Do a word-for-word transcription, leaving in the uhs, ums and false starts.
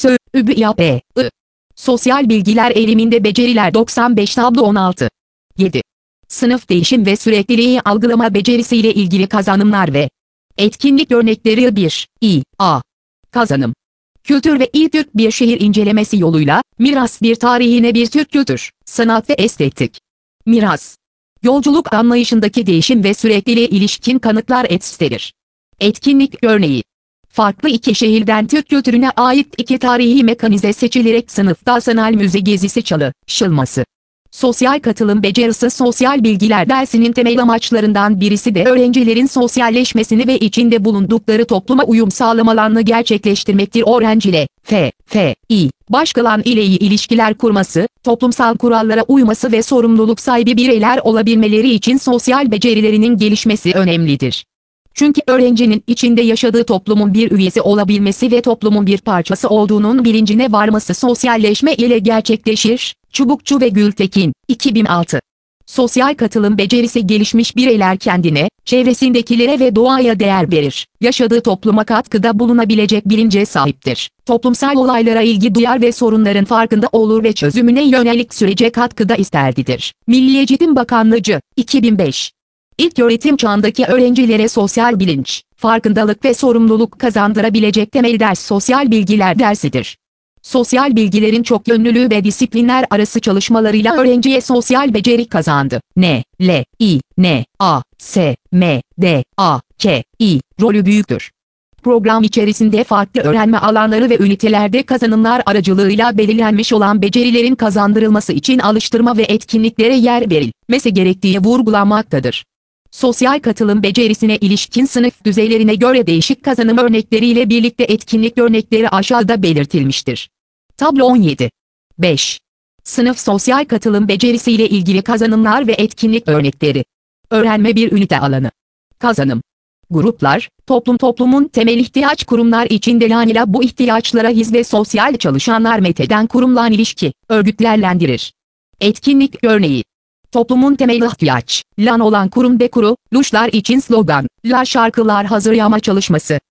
Sö, übü ya b, I. Sosyal bilgiler eğiliminde beceriler doksan beş tablo on altı. yedi. Sınıf değişim ve sürekliliği algılama becerisiyle ilgili kazanımlar ve etkinlik örnekleri bir. İ. A. Kazanım. Kültür ve İl Türk bir şehir incelemesi yoluyla, miras bir tarihine bir Türk kültür, sanat ve estetik. Miras. Yolculuk anlayışındaki değişim ve sürekliliğe ilişkin kanıtlar gösterir. Etkinlik örneği. Farklı iki şehirden Türk kültürüne ait iki tarihi mekanize seçilerek sınıfta sanal müze gezisi çalışılması. Sosyal katılım becerisi sosyal bilgiler dersinin temel amaçlarından birisi de öğrencilerin sosyalleşmesini ve içinde bulundukları topluma uyum sağlamalarını gerçekleştirmektir. Öğrenciyle, f, f, i, başkaları ile iyi ilişkiler kurması, toplumsal kurallara uyması ve sorumluluk sahibi bireyler olabilmeleri için sosyal becerilerinin gelişmesi önemlidir. Çünkü öğrencinin içinde yaşadığı toplumun bir üyesi olabilmesi ve toplumun bir parçası olduğunun bilincine varması sosyalleşme ile gerçekleşir. Çubukçu ve Gültekin, iki bin altı. Sosyal katılım becerisi gelişmiş bireyler kendine, çevresindekilere ve doğaya değer verir. Yaşadığı topluma katkıda bulunabilecek bilince sahiptir. Toplumsal olaylara ilgi duyar ve sorunların farkında olur ve çözümüne yönelik sürece katkıda isterdidir. Milli Eğitim Bakanlığı, iki bin beş. İlköğretim çağındaki öğrencilere sosyal bilinç, farkındalık ve sorumluluk kazandırabilecek temel ders sosyal bilgiler dersidir. Sosyal bilgilerin çok yönlülüğü ve disiplinler arası çalışmalarıyla öğrenciye sosyal beceri kazandı. N, L, I, N, A, S, M, D, A, K, I, rolü büyüktür. Program içerisinde farklı öğrenme alanları ve ünitelerde kazanımlar aracılığıyla belirlenmiş olan becerilerin kazandırılması için alıştırma ve etkinliklere yer verilmesi gerektiği vurgulanmaktadır. Sosyal katılım becerisine ilişkin sınıf düzeylerine göre değişik kazanım örnekleriyle birlikte etkinlik örnekleri aşağıda belirtilmiştir. Tablo on yedi. beş. Sınıf sosyal katılım becerisiyle ilgili kazanımlar ve etkinlik örnekleri. Öğrenme bir ünite alanı. Kazanım. Gruplar, toplum toplumun temel ihtiyaç kurumlar içinde lanila bu ihtiyaçlara hizmet sosyal çalışanlar metheden kurumla ilişki, örgütlerlendirir. Etkinlik örneği. Toplumun temel ihtiyaç, lan olan kurum ve kuruluşlar için slogan, la şarkılar hazırlama çalışması.